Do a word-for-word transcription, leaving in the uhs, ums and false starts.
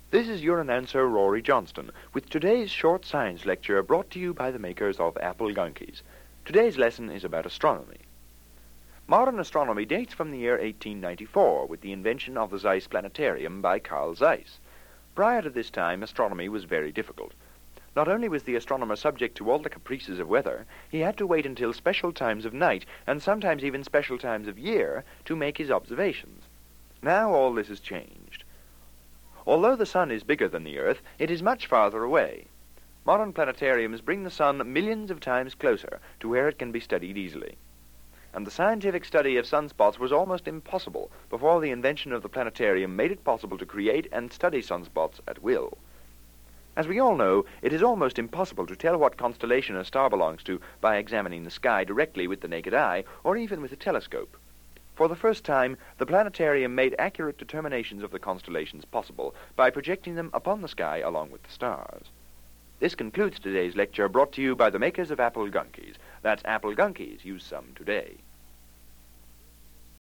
This is your announcer, Rory Johnston, with today's short science lecture brought to you by the makers of Apple Gunkies. Today's lesson is about astronomy. Modern astronomy dates from the year eighteen ninety-four, with the invention of the Zeiss Planetarium by Carl Zeiss. Prior to this time, astronomy was very difficult. Not only was the astronomer subject to all the caprices of weather, he had to wait until special times of night, and sometimes even special times of year, to make his observations. Now all this has changed. Although the sun is bigger than the Earth, it is much farther away. Modern planetariums bring the sun millions of times closer to where it can be studied easily. And the scientific study of sunspots was almost impossible before the invention of the planetarium made it possible to create and study sunspots at will. As we all know, it is almost impossible to tell what constellation a star belongs to by examining the sky directly with the naked eye or even with a telescope. For the first time, the planetarium made accurate determinations of the constellations possible by projecting them upon the sky along with the stars. This concludes today's lecture, brought to you by the makers of Apple Gunkies. That's Apple Gunkies. Use some today.